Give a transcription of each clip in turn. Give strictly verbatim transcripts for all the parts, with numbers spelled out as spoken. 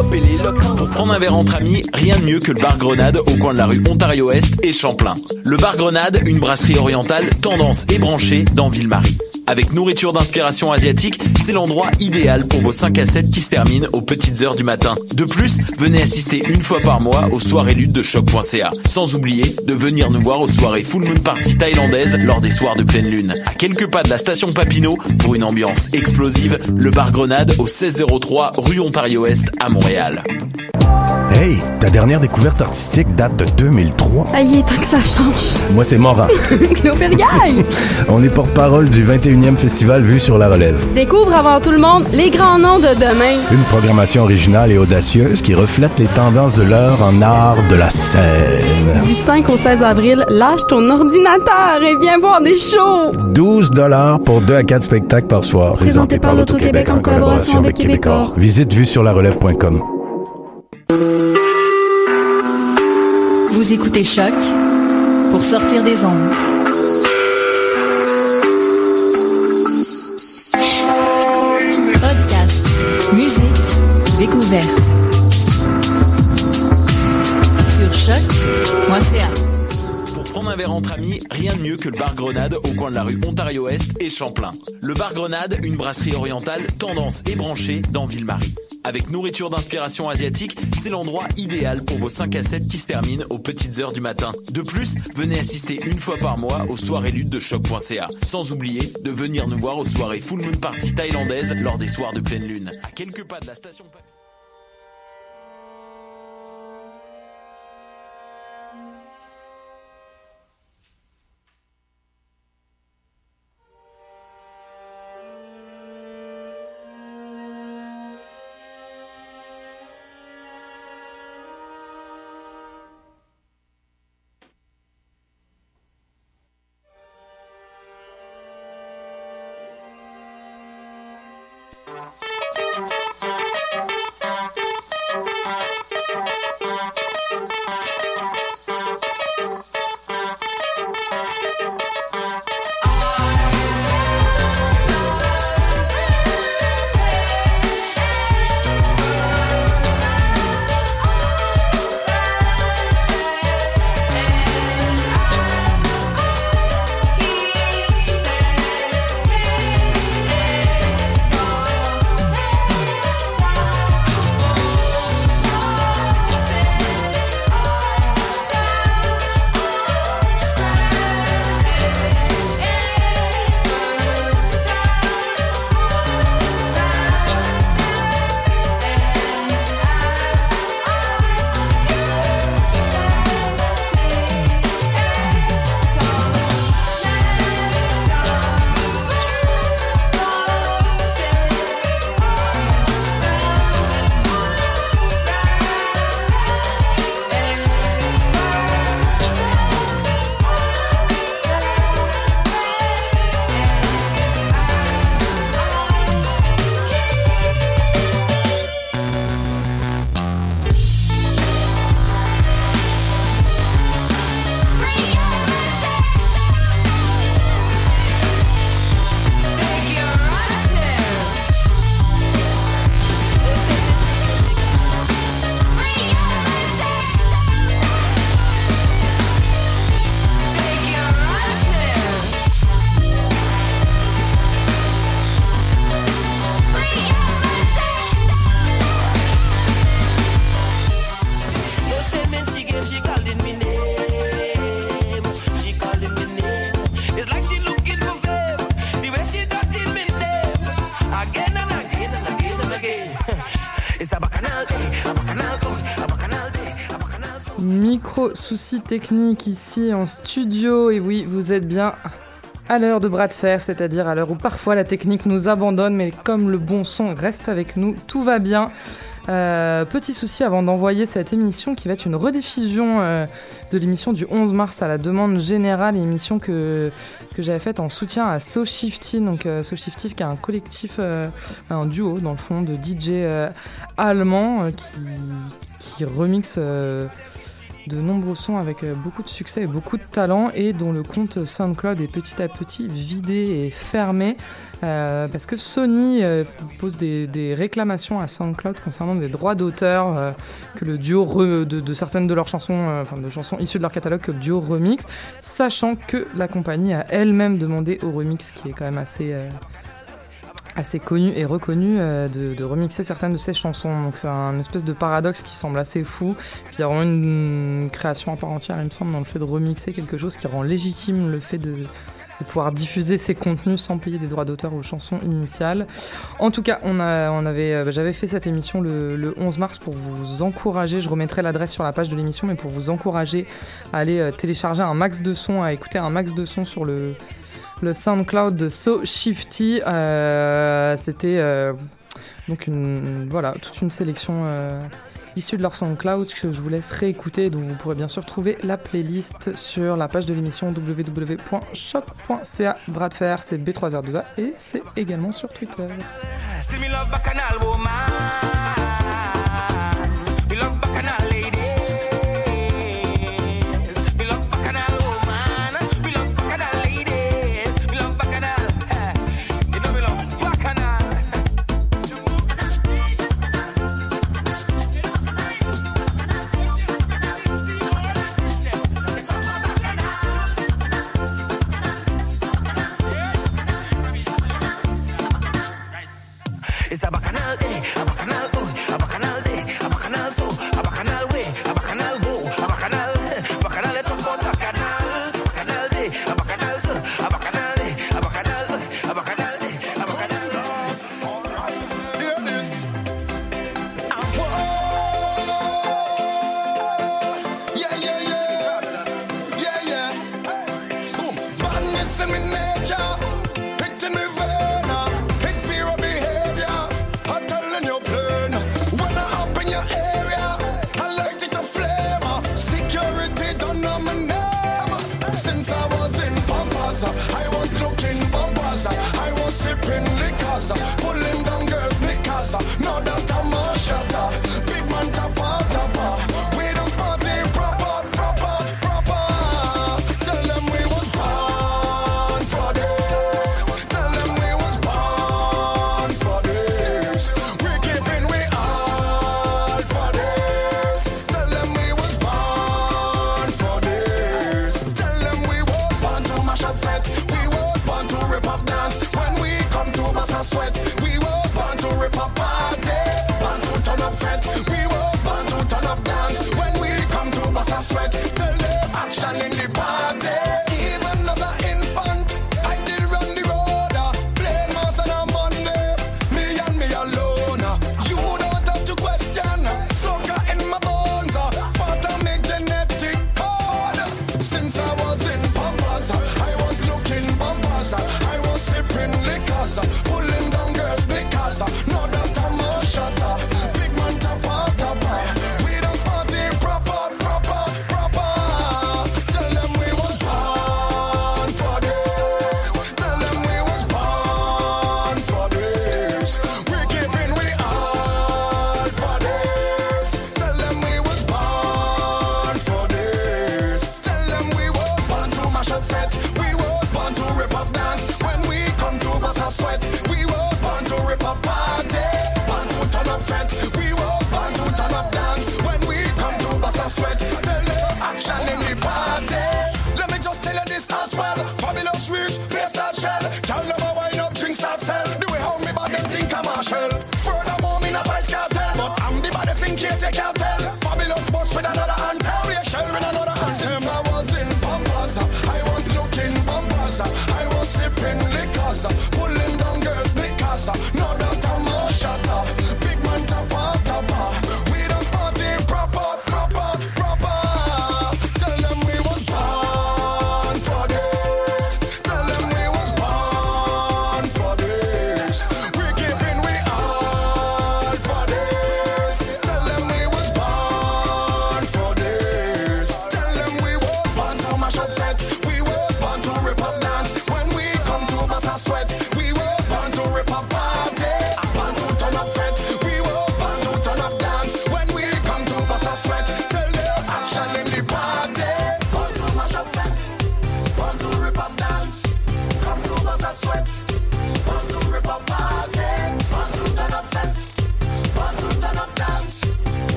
développer l'éloquence. Pour prendre un verre entre amis, rien de mieux que le bar Grenade au coin de la rue Ontario-Est et Champlain. Le bar Grenade, une brasserie orientale tendance et branchée dans Ville-Marie. Avec nourriture d'inspiration asiatique, c'est l'endroit idéal pour vos cinq à sept qui se terminent aux petites heures du matin. De plus, venez assister une fois par mois aux soirées lutte de choc point c a. Sans oublier de venir nous voir aux soirées Full Moon Party thaïlandaises lors des soirs de pleine lune. À quelques pas de la station Papineau, pour une ambiance explosive, le bar Grenade au seize zéro trois rue Ontario-Est à Montréal. Hey, ta dernière découverte artistique date de deux mille trois. Ah, il est temps que ça change. Moi, c'est Morin. Clopelgaille. On est porte-parole du vingt et unième festival Vue sur la Relève. Découvre avant tout le monde les grands noms de demain. Une programmation originale et audacieuse qui reflète les tendances de l'heure en art de la scène. Du cinq au seize avril, lâche ton ordinateur et viens voir des shows. douze dollars pour deux à quatre spectacles par soir. Présenté par l'Auto-Québec en collaboration avec Québecor. Visite vue sur la relève point com. Vous écoutez Choc pour sortir des ondes. Podcast, musique, découverte. Sur choc point c a. Pour prendre un verre entre amis, rien de mieux que le bar Grenade au coin de la rue Ontario-Est et Champlain. Le bar Grenade, une brasserie orientale tendance et branchée dans Ville-Marie. Avec nourriture d'inspiration asiatique, c'est l'endroit idéal pour vos cinq à sept qui se terminent aux petites heures du matin. De plus, venez assister une fois par mois aux soirées lutte de choc point c a. Sans oublier de venir nous voir aux soirées Full Moon Party thaïlandaises lors des soirs de pleine lune. À quelques pas de la station Papineau. Micro souci technique ici en studio, et oui, vous êtes bien à l'heure de bras de fer, c'est-à-dire à l'heure où parfois la technique nous abandonne, mais comme le bon son reste avec nous, tout va bien. Euh, petit souci avant d'envoyer cette émission qui va être une rediffusion euh, de l'émission du onze mars à la demande générale, émission que, que j'avais faite en soutien à So Shifty, donc euh, So Shifty qui est un collectif, euh, un duo dans le fond de D J euh, allemands euh, qui, qui remixent euh, de nombreux sons avec beaucoup de succès et beaucoup de talent, et dont le compte SoundCloud est petit à petit vidé et fermé. Euh, parce que Sony euh, pose des, des réclamations à SoundCloud concernant des droits d'auteur euh, que le duo re, de, de certaines de leurs chansons, euh, enfin de chansons issues de leur catalogue, que le duo remix, sachant que la compagnie a elle-même demandé au remix, qui est quand même assez euh, assez connu et reconnu, euh, de, de remixer certaines de ses chansons. Donc c'est un espèce de paradoxe qui semble assez fou. Puis il y a vraiment une, une création à part entière, il me semble, dans le fait de remixer quelque chose qui rend légitime le fait de de pouvoir diffuser ces contenus sans payer des droits d'auteur aux chansons initiales. En tout cas, on a, on avait, euh, j'avais fait cette émission le, le onze mars pour vous encourager, je remettrai l'adresse sur la page de l'émission, mais pour vous encourager à aller euh, télécharger un max de sons, à écouter un max de sons sur le, le SoundCloud de So Shifty. Euh, c'était euh, donc une, voilà, toute une sélection euh, issus de leur SoundCloud que je vous laisse réécouter, donc vous pourrez bien sûr trouver la playlist sur la page de l'émission w w w point choc point c a. Bras de fer, c'est B trois R deux A et c'est également sur Twitter. It's a bacchanal day, a bacchanal oh, a bacchanal day, a bacchanal so, a bacchanal way, a bacchanal go, a bacchanal, bacchanal let's talk about bacchanal, bacchanal day, a bacchanal so, a bacchanal day, a bacchanal, a bacchanal day, a bacchanal. Hear this. Yeah, yeah, yeah, yeah, yeah. Boom, badness in my nature, picked in my vein, it's zero behavior. I'm telling you plain, when I up in your area, I light it a flame. Security don't know my name. Since I was in Pampers, I was looking bumpers, I was sipping liquors, pulling down girls' knickers. Now that I'm a shutter, big man tapper, tapper. We don't party proper, proper, proper. Tell them we was born for this. Tell them we was born for this. We giving we all for this. Tell them we was born for this. Tell them we was born to mash up fete. We was born to rip up dance. When we come to bust a sweat, we was born to rip up party. Born to turn up fete. We was born to turn up dance. When we come to bust a sweat, tell them action in the party. Even as an infant, I did run the road. Play mass on a Monday, me and me alone. You don't have to question, soca in my bones, part of me genetic code. Since I was in Pampers, I was looking bumpers, I was sipping liquors, pulling down girls' knickers. Now that I'm a shutter, big man tapper, tapper. We don't party proper, proper, proper. Tell them we was born for this. Tell them we was born for this. We giving we all for this. Tell them we was born for this. Tell them we was born to mash up fete. We was born to rip up dance. When we come to bust a sweat, we was born to rip up party. Born to turn up fete. We was born to turn up dance. When we come to bust a sweat, tell them action in the party. Let me just tell you this as well. Fabulous rich, place that shell. Y'all never wind up, drinks that sell. The way how me bad them think I'm Marshall. Furthermore, me not fight cartel, but I'm the baddest in case you can't tell. Fabulous boss with another anthem. We a shell with another anthem. Since I was in Pampers, I was looking bumpers, I was sipping liquors, pulling down girls' knickers. Now that I'm a shutter, big man tapper, tapper. We don't party proper, proper, proper. Tell them we was born for this. Tell them we was born for this. We giving we all for this. Tell them we was born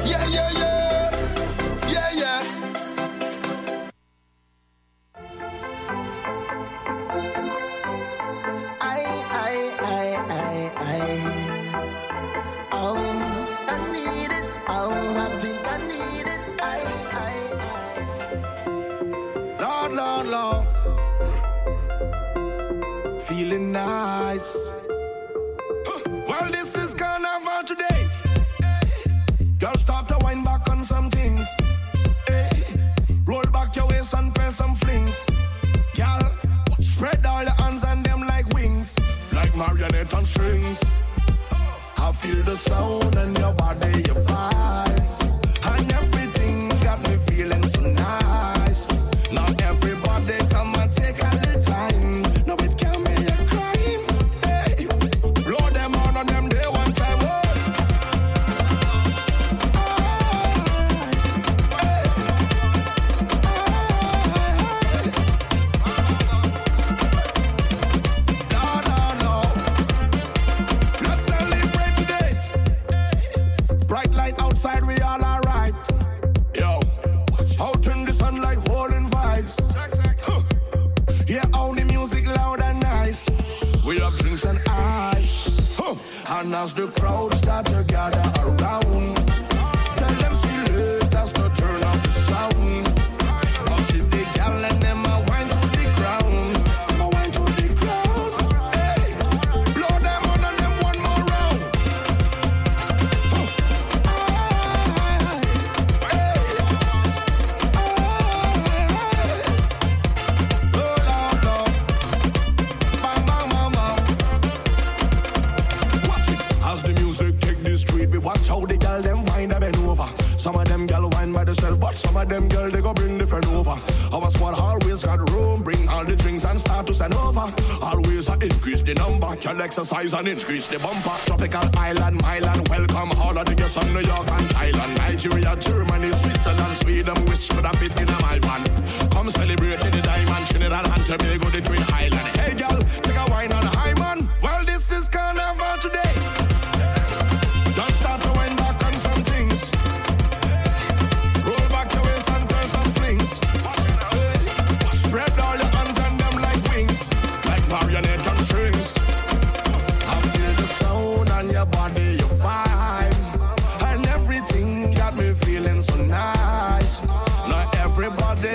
Yeah, yeah, yeah. Yeah, yeah. I, I, I, I, I. Oh, I need it. Oh, I think I need it. I, I, I. Lord, Lord, Lord. Feeling nice. Well, this is carnival today. Girl, start to wind back on some things. Hey. Roll back your waist and press some flings. Girl, spread all your hands and them like wings, like marionette on strings. I feel the sound and your body, your vibes, and everything got me feeling so nice. Now everybody come and take a little time. No, it can be a crime. Hey, blow them on on them day one time. Oh. And as the crowd start to gather around, tell them see letters to turn up the sound. Now see the gal and them a wine to the ground, a wine to the ground. Hey, blow them on and them one more round. Huh. Aye, hey, aye, oh Lord, Lord, bang, bang, bang, bang. As the music take the street, we watch how the girl them wind up and over. Some of them girl wine by themselves, but some of them girl they go bring different over. Our squad always got room, bring all the drinks and start to send over. Always uh, increase the number, can exercise and increase the bumper. Tropical island, Milan, welcome all of the guests from New York and Thailand, Nigeria, Germany, Switzerland, Sweden, which could have fit in a my van. Come celebrate the diamond, Trinidad and Tobago, the Twin Island. Hey girl, take a wine on high man. Well, this is carnival today. Just start to wind back on some things. Roll back your waist and turn some flings. Spread all your hands and them like wings, like marionette on strings. I feel the sound on your body, your vibe, and everything got me feeling so nice. Now everybody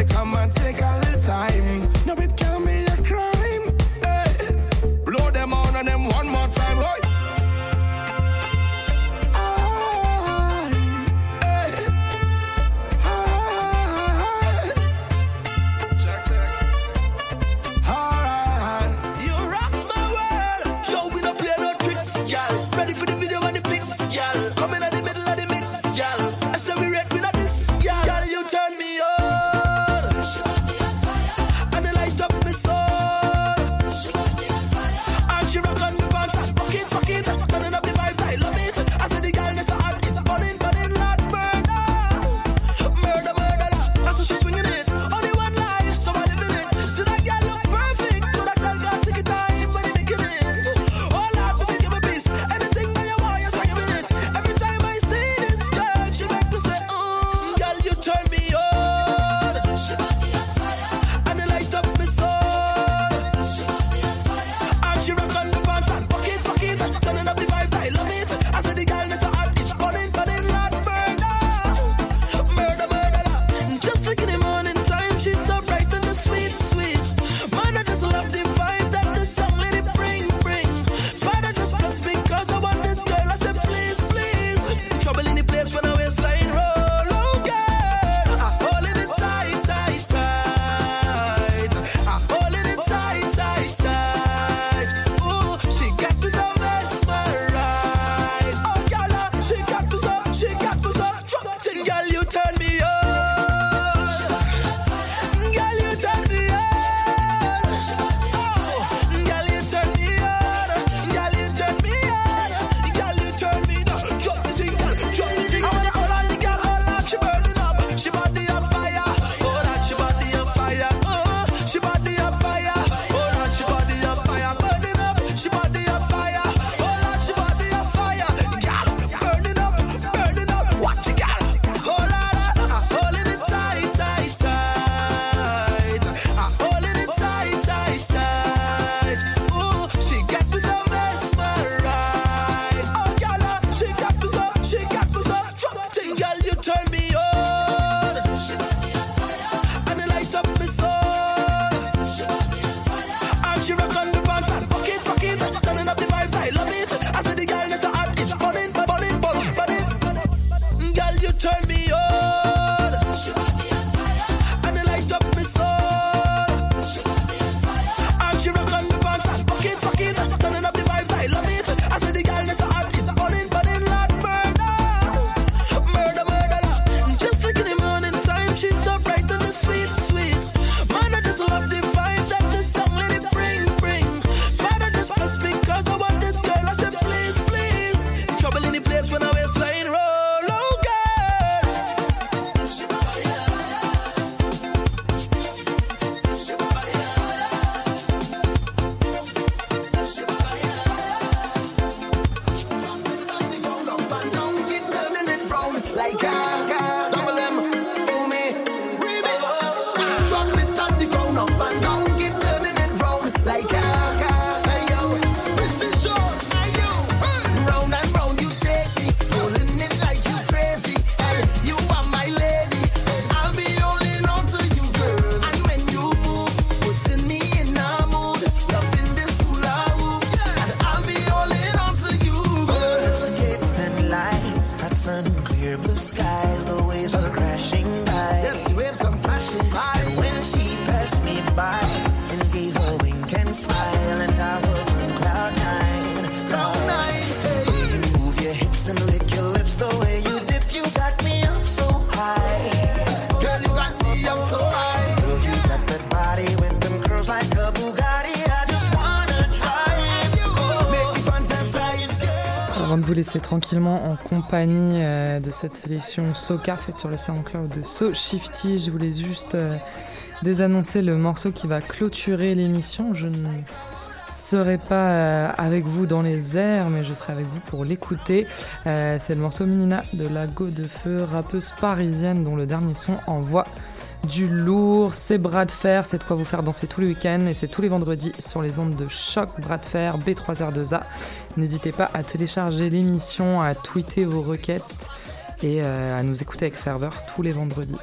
car, car. Double M, oh me, remix. Drop it on the ground, up and down, keep turning it round like car, car. Hey yo, precision, hey yo. Round and round you take me, rolling it like you crazy. Hey, you are my lady, I'll be holding on to you, girl. And when you move, putting me in a mood, loving this hula hoop, and I'll be holding on to you, girl. Skates and lights, hot sun, clear blue skies, the waves are crashing by. Yes, the waves are crashing by. And when she passed me by and gave a wink and smile, and I was on cloud nine, cloud nine. The way you move your hips and lick your lips, the way you dip, you got me up so high. Girl, you got me up so high. Girl, you got that body with them curves like a Bugatti. I just wanna drive you, make me fantasize, girl. Avant de vous laisser tranquillement en compagnie euh, de cette sélection Soca faite sur le SoundCloud de So Shifty, je voulais juste euh, désannoncer le morceau qui va clôturer l'émission. Je ne serai pas euh, avec vous dans les airs, mais je serai avec vous pour l'écouter. Euh, c'est le morceau Minina de Lago de Feu, rappeuse parisienne dont le dernier son envoie du lourd. C'est Bras de Fer, c'est de quoi vous faire danser tous les week-ends et c'est tous les vendredis sur les ondes de Choc. Bras de Fer, B trois R deux A. N'hésitez pas à télécharger l'émission, à tweeter vos requêtes et euh, à nous écouter avec ferveur tous les vendredis.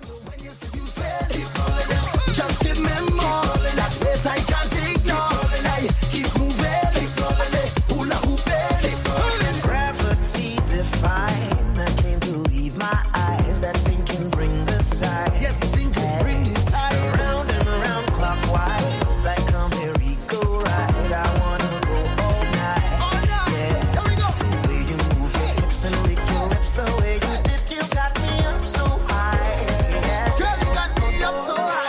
Just give me more. That face I can't ignore. I keep moving. I say hula hooping. Gravity define. I can't believe my eyes. That thing can bring the tide. Yes, the thing can bring the tide. Round and round clockwise, like a merry-go-round. I wanna go all night. All night. Yeah. Here we go. The way you move your hips and lick your lips, the way you dip, you got me up so high. Yeah. Girl, you got me up so high.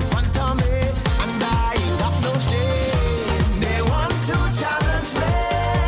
Challenge me.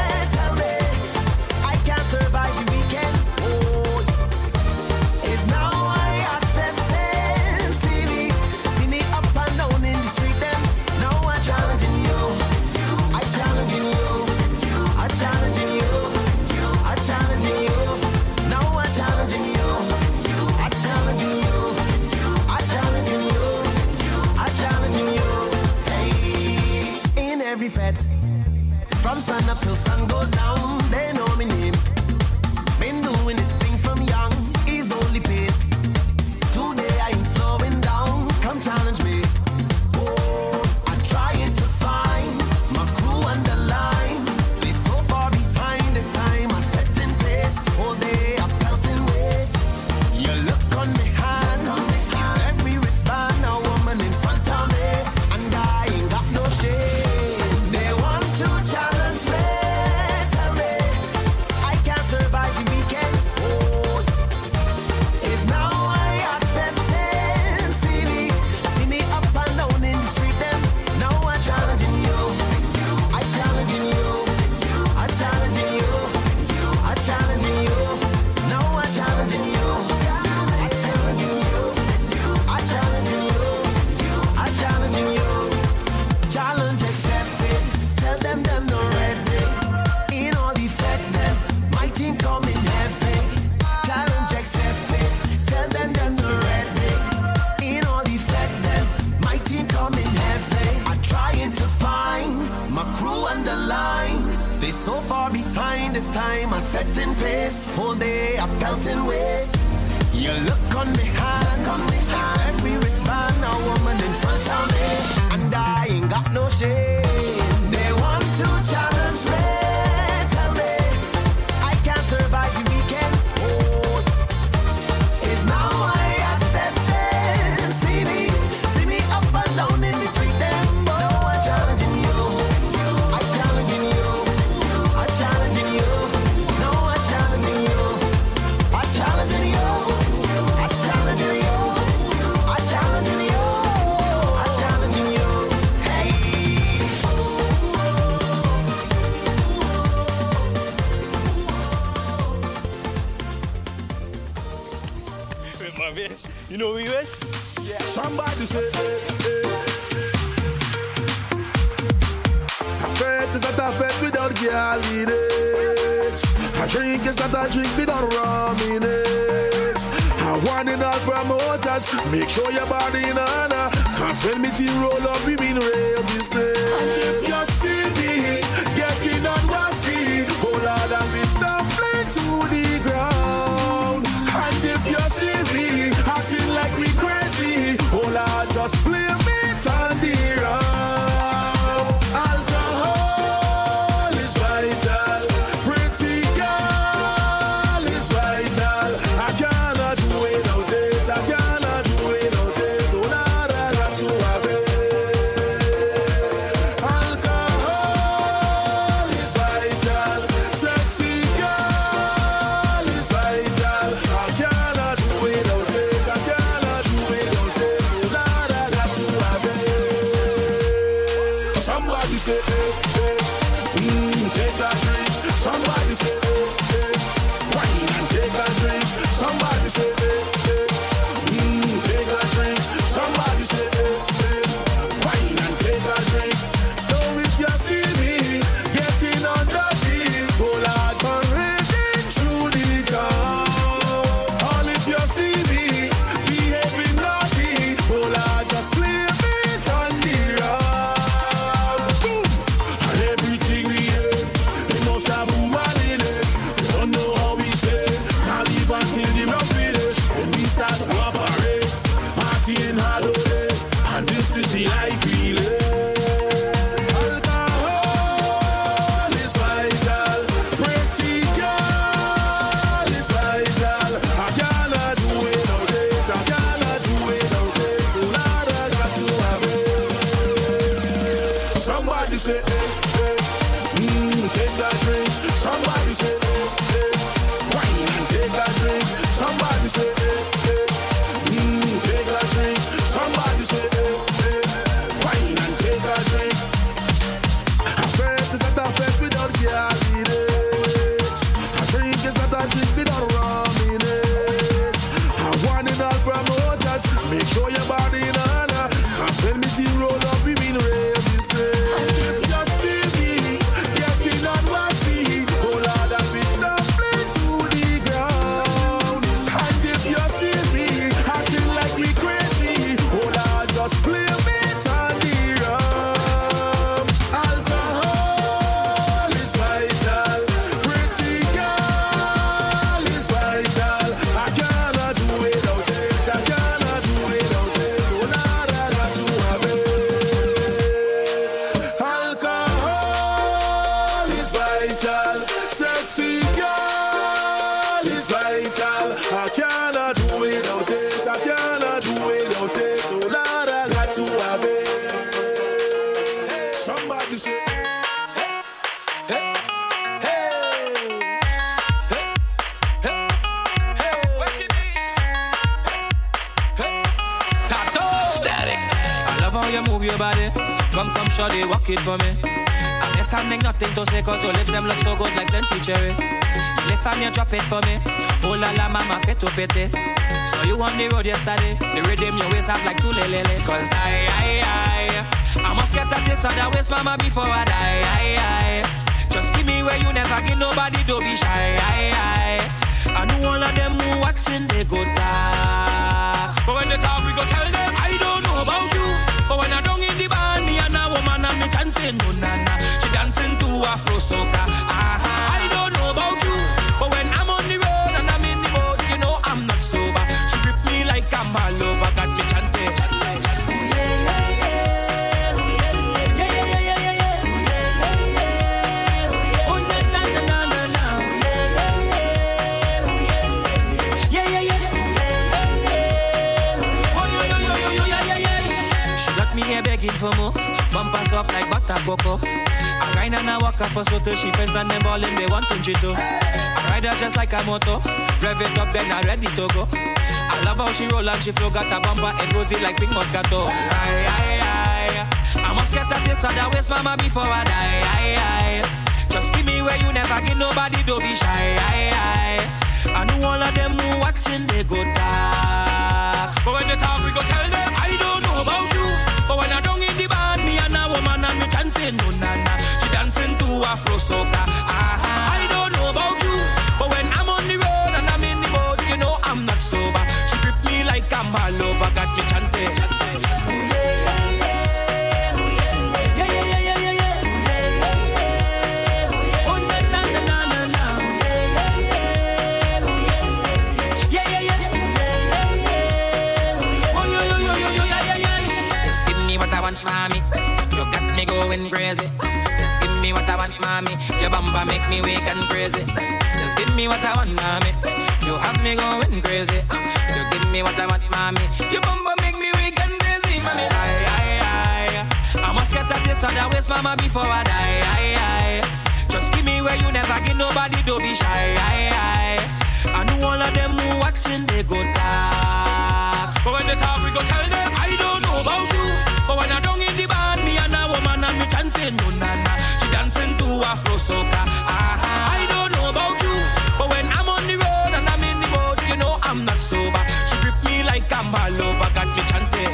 fete. From sun up till sun goes down, they know me name. Been doing this thing from young, ease only pace. Today I ain't slowing down, come challenge me. Oh, I'm trying to find my crew on the line. They so far behind this time, I set in pace. All day I'm pelting ways. You look on me hand, it's every wristband, a woman in front of me, and I ain't got no shame. They want to challenge me, tell me I can't survive the weekend. Oh, it's now I accept it. See me, see me up and down in the street them. Now I'm challenging you, I'm challenging you, I'm challenging you, I'm challenging you. Now I'm challenging you, I'm challenging you, I'm challenging you, I'm challenging you. Challenge accepted. Tell them them no ready. In all effect them, my team coming heavy. Challenge accepted. Tell them them no ready. In all effect them, my team coming heavy. I'm trying to find my crew on the line. They so far behind this time, I set in pace. All day I pelting ways. You look on me hand, on me hand. Every wristband, a woman in front of me, and I ain't got no shame. They want to challenge me, tell me I can't survive the weekend. Oh, it's now I accept it. See me, see me up and down in the street them. But no, I'm challenging you, I'm challenging you, I'm challenging you. No, I'm challenging you, I'm challenging you, I'm challenging you, I'm challenging you, I'm challenging you. Hey. You know who he is? Somebody say, hey, hey. A fete is not a fete without girl in it. A drink is not a drink without rum in it. I want in all promoters, make sure your body in honor. Cause when me team roll up, we mean real business. And if you see me getting on wassy, oh Lord, and we stop playing to the ground. And if you see me acting like we crazy, oh Lord, just play me on the round. Alcohol is vital, pretty girl is vital. I cannot do without it, I cannot do without it. Oh Lord, I got to have it. Alcohol is vital, sexy girl is vital. I cannot do without it, I cannot do without it. Oh Lord, I got to have it. Somebody say, hey, hey, mm, take that drink. Somebody say, hey, hey, wine and take that drink. Somebody say, hey, hey, mm, take that drink. Somebody say, hey, hey, wine and take that drink. So if you see me getting on dirty, oh Lord, parading through the town. All if you see me behaving naughty, oh Lord, just play me on the round. Boom. And everything we hear, it must have woman in it. We don't know how we stay, not leave until the round finish. When we start to operate, partying hard all day, and this is the life we live. Alcohol is vital, pretty girl is vital. I cannot do without it, I cannot do without it. So Lord, I got to have it. Somebody say, hey, hey, mm, take that drink. Somebody say, hey, hey, wine and take that drink. Somebody say, hey, hey, mm, take that drink. Somebody say, hey, hey, wine and take that drink. A fete is not a fete without girl in it. A drink is not a drink without rum in it. I want in all promoters, make sure your body in honor. Cause when me team roll up, we mean real business. And if you see me getting on wassy, oh Lord, and we stop play to the ground. And if you see is vital. Sexy girl is vital. I cannot do without it. I cannot do without it. So Lord, I got to have it. Somebody say. You move your body, come, come, shawty, walk it for me. I'm just standing, nothing to say, cause your lips, them look so good like plenty cherry. You lift and you drop it for me. Oh la la, mama, fit to pity. So you on the road yesterday, the rhythm your waist up like two lele. Cause I, I, I, I must get at this other waist, mama, before I die. I, I, just give me where you never give nobody, don't be shy. I, I, I know all of them who watching, they go talk. But when they talk, we go tell them, I don't know about you. But when I don't in the band, me and a woman and me chanting, no nana. She dancing to Afro soca. Uh-huh. I don't know about you, but when I'm on the road and I'm in the boat, you know I'm not sober. She grip me like I'm all over, got me chanting. Begging for more, bumper soft like butter cocoa. I grind and I walk up for so till she friends and them ballin', they want to jito. I ride her just like a moto, rev it up then I ready to go. I love how she roll and she flow, got a bumper and rosy like pink Moscato. Aye, aye, aye. I must get at this other waist, mama, before I die. Aye, aye. Just give me where you never give nobody, don't be shy. Aye, aye. I know all of them who watching, they go talk. But when they talk, we go tell them, I don't know about you. But when I don't in the band, me and a woman and me chanting, no nana. She dancing to Afro soca. Uh-huh. I don't know about you, but when I'm on the road and I'm in the boat, you know I'm not sober. She grip me like I'm all over, got me chanting. Mommy, you got me going crazy. Just give me what I want, mommy. Your bumper make me weak and crazy. Just give me what I want, mommy. You have me going crazy. You give me what I want, mommy. Your bumper make me weak and crazy, mommy. Aye, aye, aye. I must get at this other waist, mama, before I die. Aye, aye. Just give me where you never give nobody, don't be shy. Aye, aye. I know all of them who watching, they go talk. But when they talk, we go tell them, I don't know about you. But when I don't in the band, me and a woman and me chanting, no nana. She dancing to Afro soca. Uh-huh. I don't know about you, but when I'm on the road and I'm in the boat, you know I'm not sober. She grip me like I'm all over, got me chanting.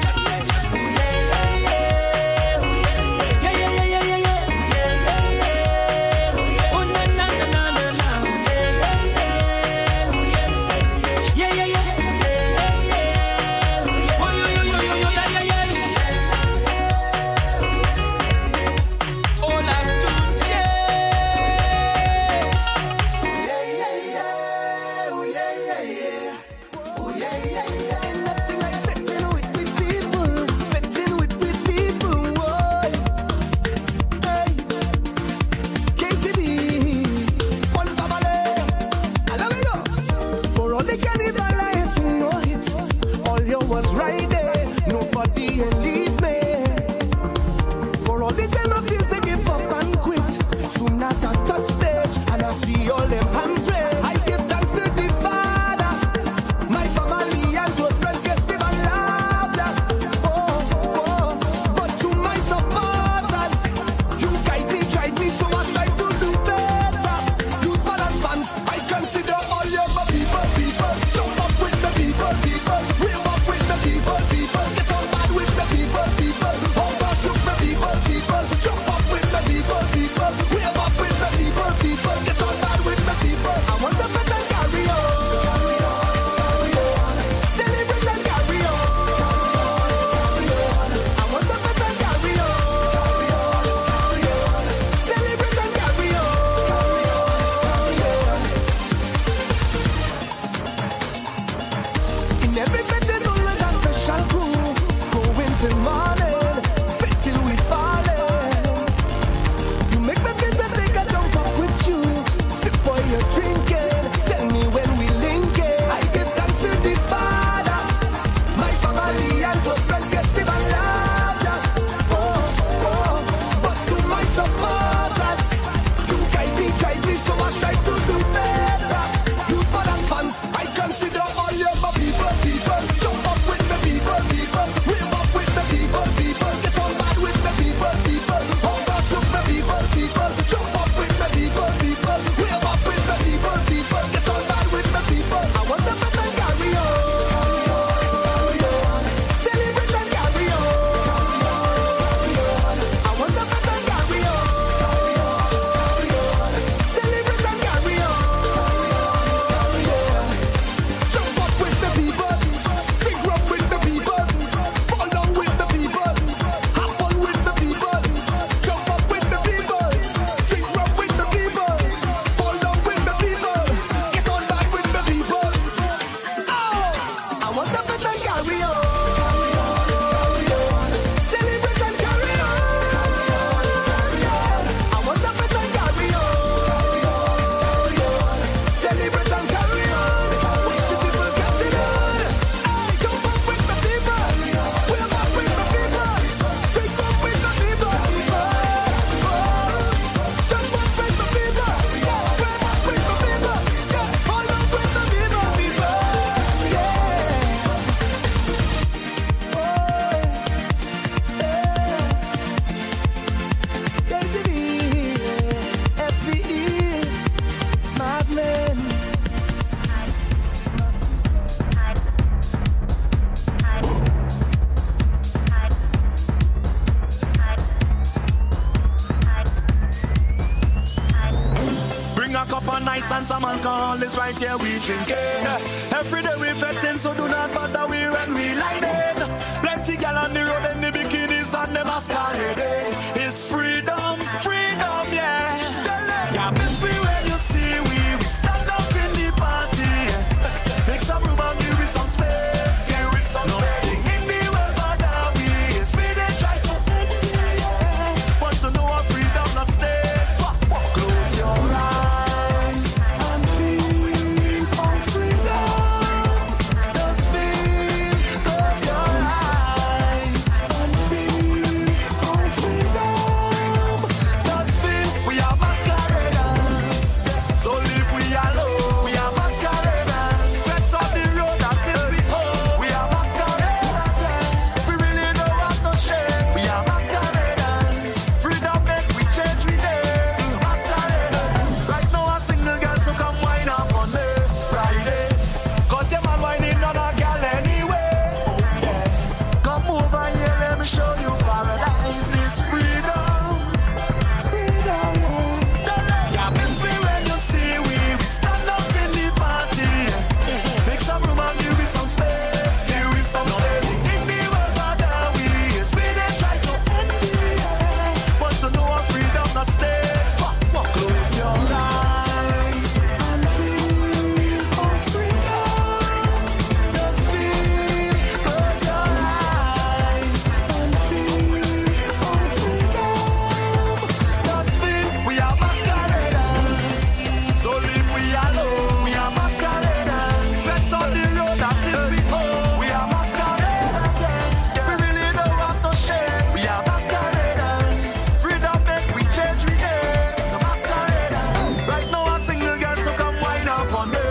ice and some alcohol is right here we drinking. Every day we fetting, so do not bother we when we lighting. Plenty gal on the road in the bikinis and the masquerade. It's freedom, freedom, yeah. Yeah, miss me when you see we, we stand up in the party. Make some room and give me some space. Give me some space. In the world, but now we is we they try to end me, yeah. Want to know our freedom, not stay. Close your eyes and feel our freedom. Just feel. Close your eyes and feel our freedom. Just feel. We are masqueraders, so live we alone. We are masqueraders. Set on the road that is we own. We are masqueraders. We really don't have no shame. We are masqueraders. Freedom make we change we day. Masqueraders. Right now a single girl so come wine up on me Friday. Cause your man whining on a girl anyway. Oh yeah. Come over here, let me show you paradise is freedom. Freedom. Yeah, miss me when you see we, we stand up in the party. Make some room and give me some space. Give me some space. In the world, but now we is we they try to end me. Want to know our freedom, not stay. Close your eyes and feel our freedom. Just feel. Close your eyes and feel our freedom. Just feel. We are masqueraders, so live we alone. We are masqueraders. Set on the road that is we own. We are masqueraders. Yeah. We really don't have no shame. We are masqueraders. Freedom make we change we day. So masqueraders. Right now a single girl so come wine up on me.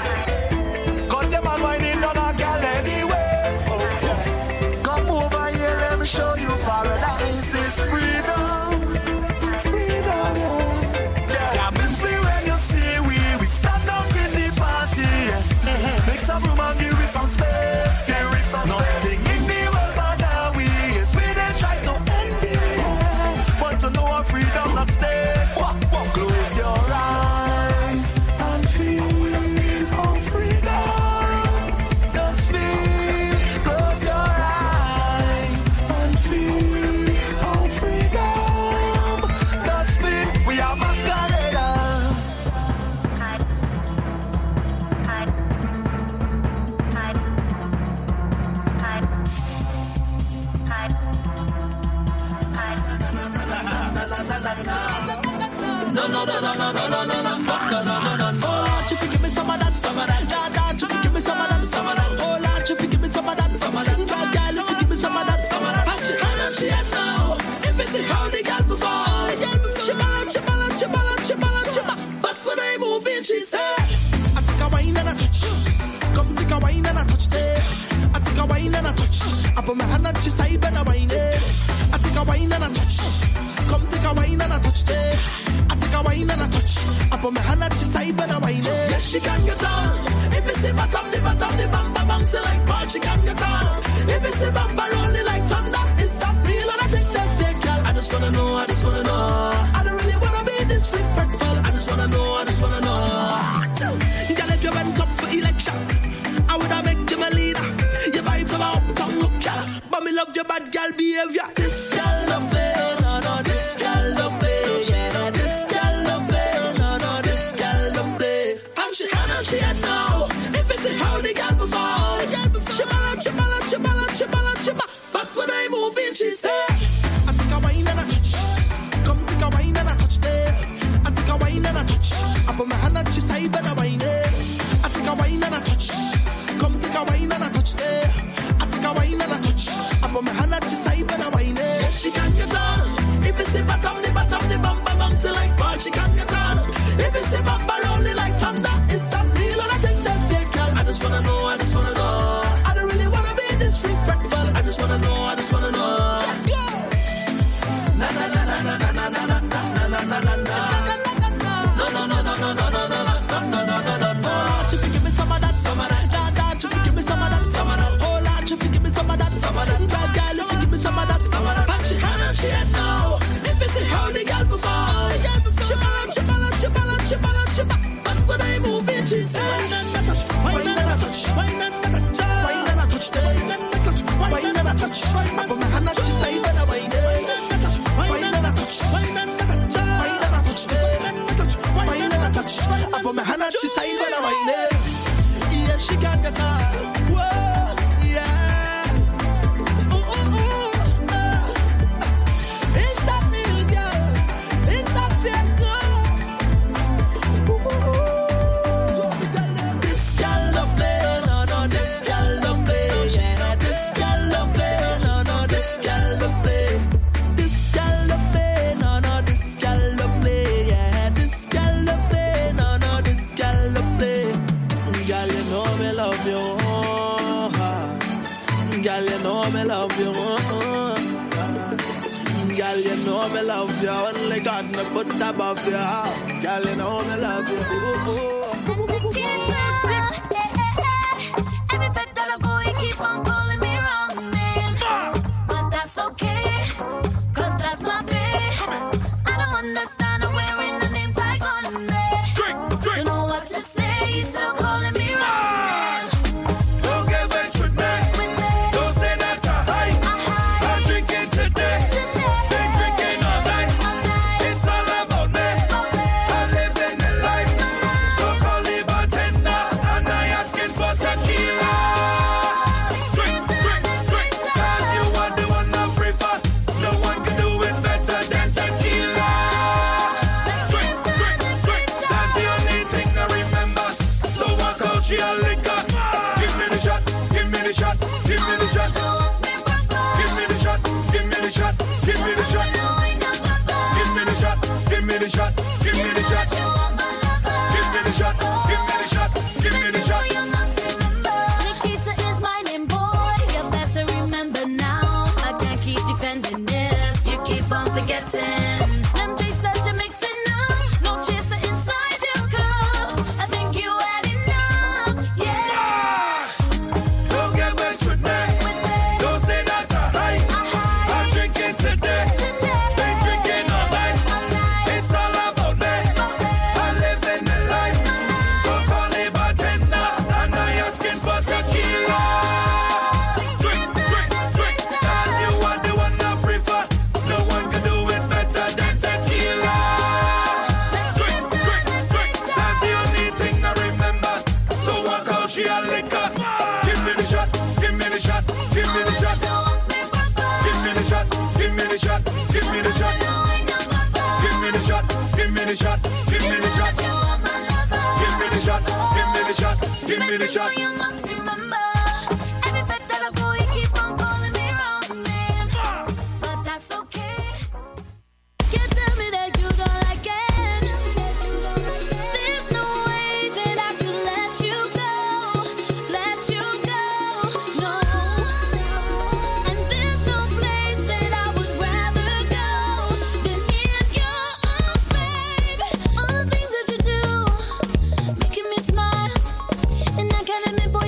Cause your man whining on a girl anyway. Oh yeah. Come over here, let me show you paradise is freedom. Freedom, yeah. Yeah, miss me when you see we, we stand up in the party. Make some room and give me some space. Give me some Nothing in the world but now we is we they try to end me. Want to know our freedom, not stay. Close your eyes and feel our freedom. Just feel. Close your eyes and feel our freedom. Just feel. We are masqueraders. No, no, no, no, no, no, no, no, no, no, no, no, no, no. Oh Lord, you forgive me some of that, some of that. God, God, you forgive me some of that, some of that. Oh Lord, you forgive me some of that, some of that. God, girl, you forgive me some of that, some of that. And she and she and now, if it's a how the girl before, she balance, she balance, she balance, she balance, she balance. But when I move in, she say, I take a wine and a touch. Come take a wine and a touch there. I take a wine and a touch. I put my hand on she side and a wine there. I take a wine and a touch. Come take a wine and a touch there. I take a wine and a touch. I put my hand at your side and a wine there. Yes, she can get on. If it's a bottom, the bottom, the bumper bounce like ball, she can get on. If it's a bumper rolling like thunder, is that real or I think that fake, girl? I just wanna know, I just wanna know. I don't really wanna be disrespectful. I just wanna know, I just wanna know. Girl, if you went up for election, I woulda make you my leader. Your vibes are uptown, look, girl. But me love your bad girl behavior. This girl love me, no, no, this girl love me. This girl love me, no, no, this girl love me. And she and she and now. If it's a how the girl before, she balance, she balance, she balance, she balance, she balance. But when I move in, she say, I take a wine and a touch. Come take a wine and a touch there. I take a wine and a touch. I put my hand at your side and a wine there. I take a wine and a touch. Come take a wine and a touch there. I take a wine and a touch. I put my hand at your side and a wine there. Yes, she can get on. If it's a bottom, the bottom, the bumper bounce like ball, she can get on. If it's a bumper rolling like thunder, is that real or not? know me love you. Only God me put above you. Girl, you know me love you. Ooh, ooh. Every fat dollar boy keep on calling me wrong name, but that's okay, cause that's my babe. I don't understand her wearing a name tag on me. Don't know what to say, you still calling me wrong name. Don't get vexed with me. Don't say that I hide. I'm drinking today. Been drinking all night. It's all about me. I'm living the life. So call the bartender and I asking for tequila. Drink, drink, drink. Cause you are the one I prefer. No one can do it better than tequila. Drink, drink, drink. That's the only thing I remember. So walk out, she a liquor. Give me the shot, give me the shot, give me the shot. Give me the shot, give me the shot, give me the shot. Give me the shot, give me the shot, give me the shot. Give me the shot, give me the shot, give me the shot. Nikita is my name, boy. You better remember now. I can't keep defending if you keep on forgetting. M J said to mix it now. No chaser inside your cup. I think you had enough, yeah. Don't get vexed with me. Don't say that I hide. I'm drinking today. Been drinking all night. It's all about me. I live in the life. So call the bartender and I asking for tequila. Drink, drink, drink. Cause you are the one I prefer. No one can do it better than tequila. Drink, drink, drink. That's the only thing I remember. So walk out, she a liquor. Give me the shot, give me the shot, give me the shot. Give me the shot, give me the shot, give me the shot. Give me the shot, give me the shot, give me the shot. Give me the shot, give me the shot, give me the shot. So you must remember. Every fat dollar boy keep on calling me wrong name, but that's okay. Can't tell me that you don't like it. There's no way that I could let you go, let you go, no. And there's no place that I would rather go than in your arms, babe. All the things that you do, making me smile, and I can't admit, boy,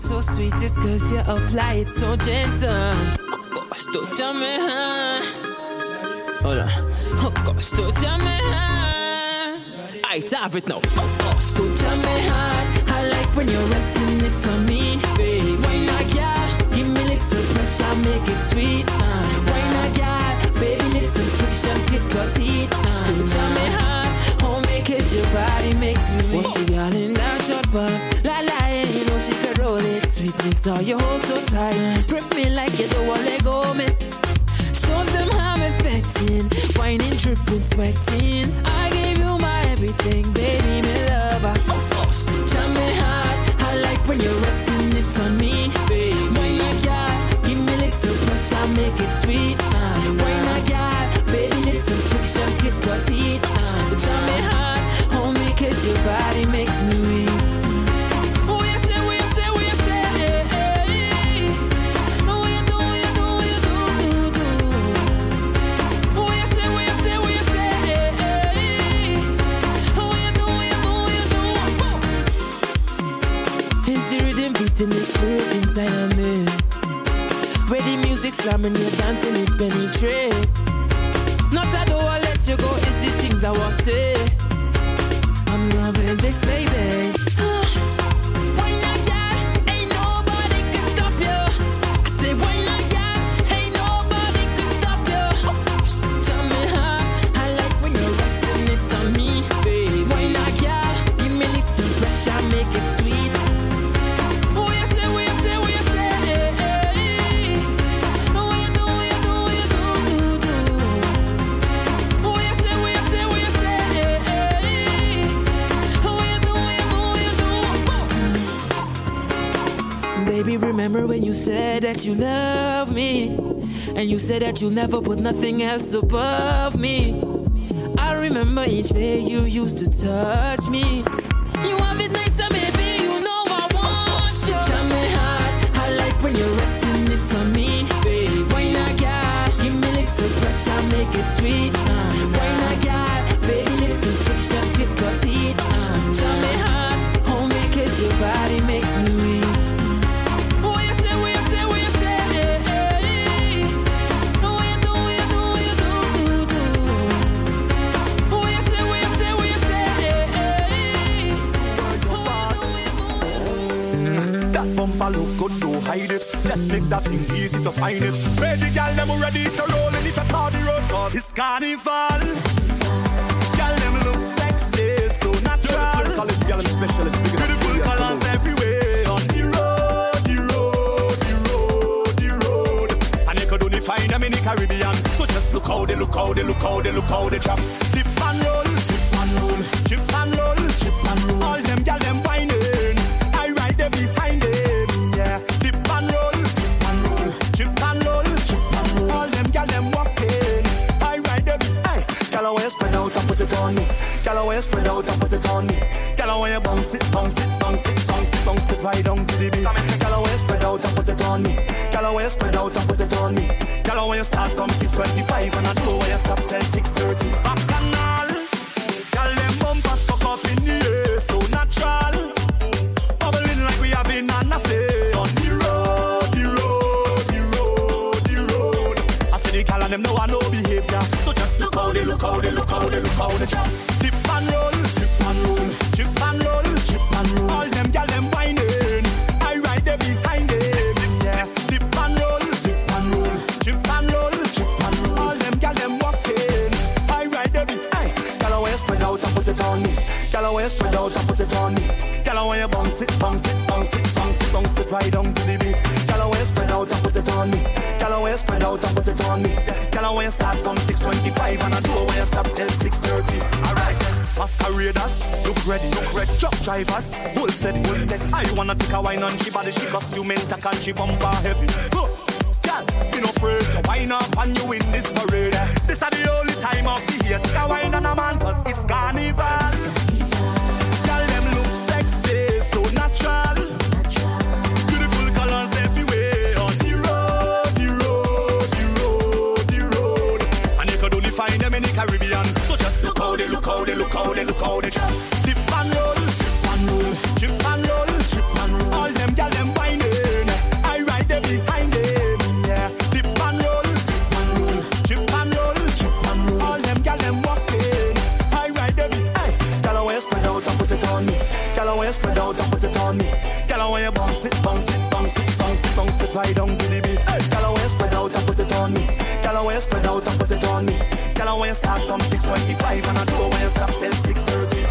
so sweet, it's cause you apply it so gentle. Oh gosh, don't jam me, huh? Hold on. Oh gosh, don't jam me, huh? I have it now. Oh gosh, don't jam me, huh? I like when you're resting it on me, babe. Why not, girl? Give me little pressure, make it sweet, uh. Why not, girl? Baby, little friction, fit cause heat, uh. Don't jam me, huh? Cause your body makes me weak. What's the girl in that short pants? La la, and you know she can roll it. Sweetness, how you hold so tight. Grip me like you don't want to let go, me. Shows them how I'm affecting. Whining, dripping, sweating. I gave you my everything, baby, me lover. Oh gosh, jam me hard. I like when you're resting it on me, baby. Why not, girl? Give me little pressure, make it sweet. Uh, why not, girl? Baby, little friction, kid, cause heat. Uh, jam me hard. Cause your body makes me weak. Oh, you say, what you say, what you say, hey, hey. Oh, what you do, what you do, what you do, do, do. Oh, you say, what you say, what you say, hey, hey. Oh, what you do, what you do, what you do. It's the rhythm beating the spirit inside of me. Where the music slamming, you're dancing, it penetrates. Not I don't wanna let you go, it's the things I want to say. I'm loving this, baby. Uh, why not, girl? Ain't nobody can stop you. I say, why not, girl? Ain't nobody can stop you. Oh, tell me how. I like when you're resting it on me, babe. Why not, girl? Give me little pressure, make it sweet. Oh, you say, what you say, what you say, hey, hey. Oh, what you do, what you do, what you do, do, do. Oh, you say, what you say, what you say, hey, hey. Baby, remember when you said that you love me, and you said that you'll never put nothing else above me. I remember each way you used to touch me. You have it nicer, baby, you know I want you. Jam me hard, I like when you're resting it on me, babe. Why not, girl? Give me little pressure, make it sweet. Uh, why not, girl? Baby, little friction, fit cause heat. Uh, jam me hard, hold me cause your body makes me weak. Look good, don't hide it. Let's make that thing easy to find it. Ready, girl, them ready to roll. And if I call the road, cause it's carnival. Girl, them look sexy, so natural. Beautiful colors everywhere. On the road, the road, the road, the road. And you could only find them in the Caribbean. So just look how they, look how they, look how they, look how they chop. Dip and roll, dip and roll, chip and roll, chip and roll. All them girl, them whining. I ride them behind them. Spread out and put it on me. Girl, I want you spread out and put it on me. Girl, I want you bounce it, bounce it, bounce it, bounce it, bounce it right down to the beat. Girl, I want you spread out and put it on me. Girl, I want you spread out and put it on me. Girl, I want you start from six twenty-five and I know where you stop till six thirty. Back and all. Girl, them bumpers stuck up in the air, so natural. Bubbling like we having an affair. On the road, the road, the road, the road. I see the girl and them know I know behavior. So just look how they, look how they, look how they, look how they jump. Dip and roll, dip and roll, chip and roll, chip and roll. All them gyal them whining, I ride them behind them. Yeah, dip and roll, dip and roll, chip and roll, chip and roll. All them gyal them walking, I ride them behind. Gyal I want you spread out and put it on me. Gyal I want you spread out and put it on me. Gyal I want you bounce it, bounce it, bounce it, bounce it, bounce it right down to the beat. Gyal I want you spread out and put it on me. Gyal I want you spread out and put it on me. Gyal I want you start from six twenty-five and I do where you stop till six thirty. Alright, masqueraders, look ready, look ready. Truck drivers, hold steady, hold steady. I wanna take a wine on she body, she costume intact and she bumper heavy. Look, girl, be no afraid to wine up and you in this parade. This is the only time of the year. Take a wine on a man cause it's carnival. Girl, them look sexy, so natural. Beautiful colors everywhere on the road, the road, the road, the road. And you could only find them in the Caribbean. So just look how they, look how they, look how they, look how they chop. Dip and roll, chip and roll, chip and roll, chip and roll. All them gyal them whining. right down to the beat. Girl, I want spread out and put it on me. Girl, I want spread out and put it on me. Girl, I want start from six twenty-five and I do want stop till six thirty.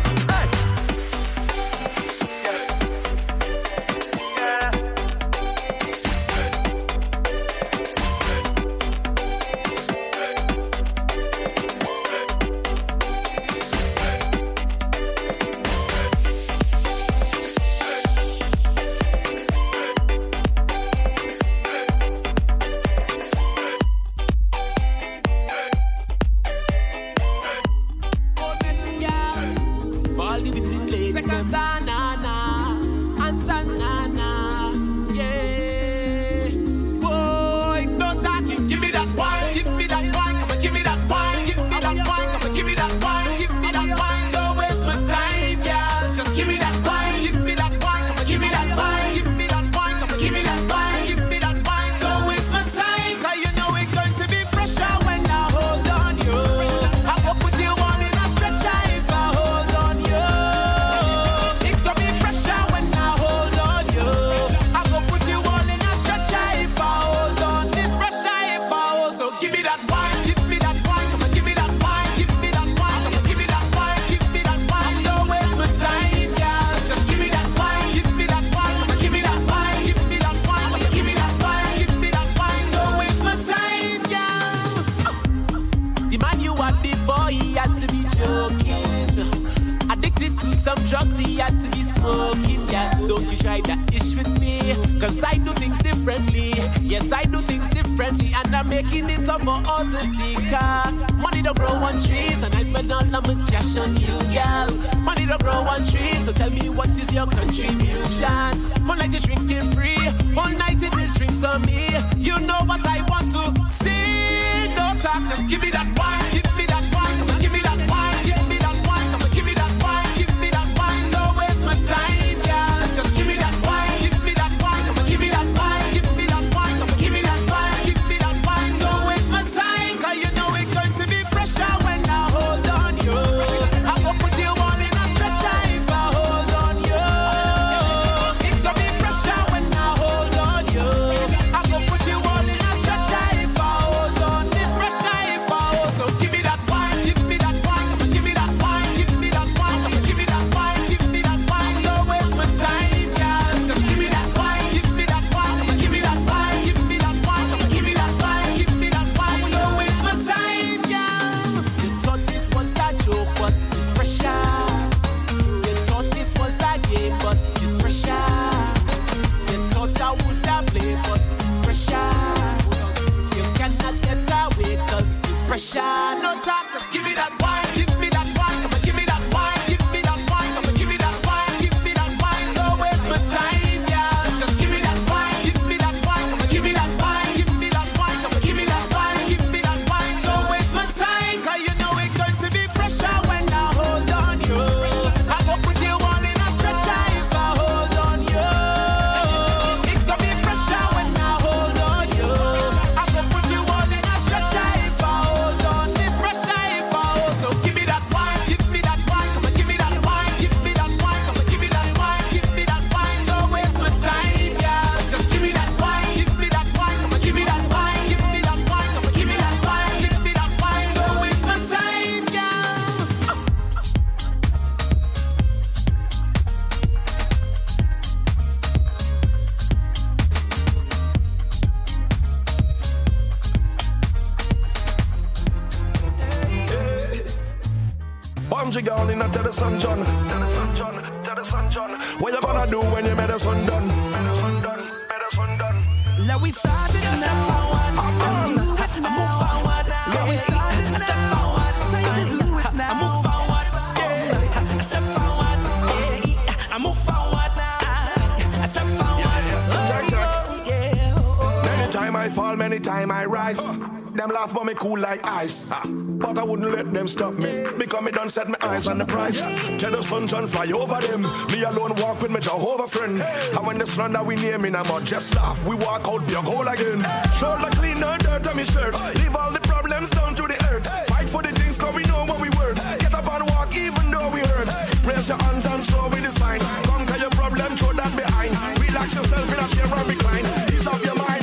Bungee girl in tell the sun John. Tell the sun John. Tell the sun John. What you gonna do when you met the sun done? Met the sun done. Met the sun done. Now we started and step forward. I move forward. Yeah, we started and step forward. Time to do it now. I move forward. Yeah, I step forward. Yeah, I move forward now. I step forward. Check, check. Many time I fall, many time I rise. Them laugh but me cool like ice. But I wouldn't let them stop me, because me done set my eyes on the prize. Tell the sunshine fly over them. Me alone walk with my Jehovah friend. And when the sun that we near me now, but just laugh. We walk out big hole again. Shoulder clean, no dirt on me shirt. Leave all the problems down to the earth. Fight for the things cause we know what we worth. Get up and walk even though we hurt. Raise your hands and show me the sign. Conquer your problem, throw that behind. Relax yourself in a chair and recline. Ease up your mind.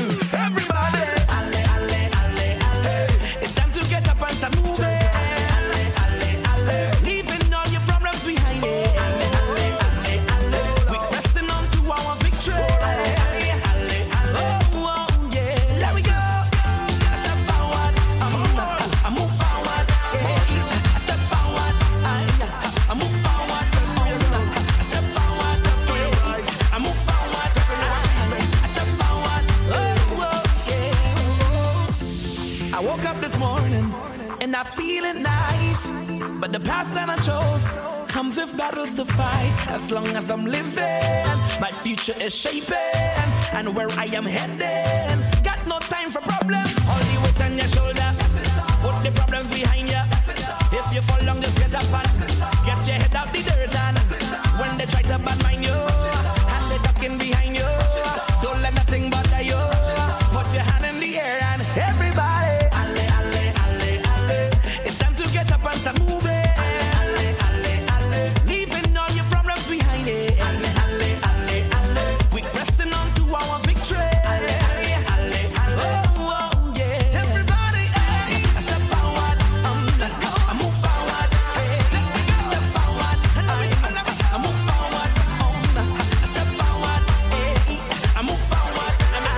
I woke up this morning and I feeling nice, but the path that I chose comes with battles to fight. As long as I'm living, my future is shaping, and where I am heading, got no time for problems. All the weight on your shoulder, put the problems behind you. If you fall down, just get up and get your head out the dirt. And when they try to bad mind you, and they talking behind you, don't let nothing bother you. Put your hand in the air and everybody, alle, alle, alle, alle. It's time to get up and start moving. Alle, alle, alle. Leaving all your problems behind it. Alle, alle, alle, alle. We pressing on to our victory. Alle, alle, alle, alle. Oh, oh, yeah. Everybody, hey, step forward. Um, I move forward. Hey, step forward. I move forward. Um, step forward. Hey, I move forward.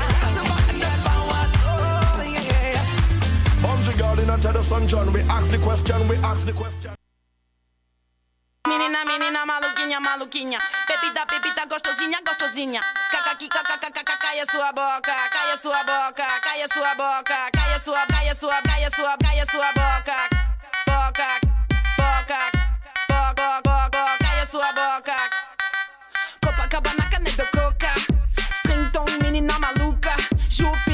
Bungee Garden and the Sun John, we ask the question, we ask the question. Menina, menina, maluquinha, maluquinha. Pepita, pepita, gostosinha, gostosinha. Cacaqui, cacacaca, caia sua boca, caia sua boca, caia sua boca, caia sua, caia sua, caia sua, caia sua boca. Boca, boca, boca, boca, caia sua boca. Copacabana, caneta coca. String tong, menina maluca. Joue